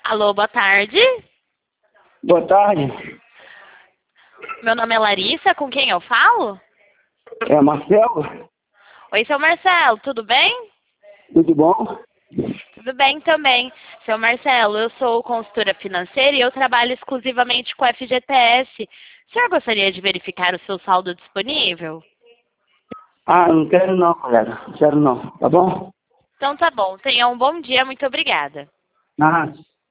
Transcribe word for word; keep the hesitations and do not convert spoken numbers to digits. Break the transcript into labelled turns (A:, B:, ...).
A: Alô, boa tarde.
B: Boa tarde.
A: Meu nome é Larissa, com quem eu falo?
B: É Marcelo?
A: Oi, seu Marcelo, tudo bem?
B: Tudo bom?
A: Tudo bem também. Seu Marcelo, eu sou consultora financeira e eu trabalho exclusivamente com F G T S. O senhor gostaria de verificar o seu saldo disponível?
B: Ah, não quero não, colega. Não quero não, tá bom?
A: Então tá bom. Tenha um bom dia, muito obrigada.
B: Ah,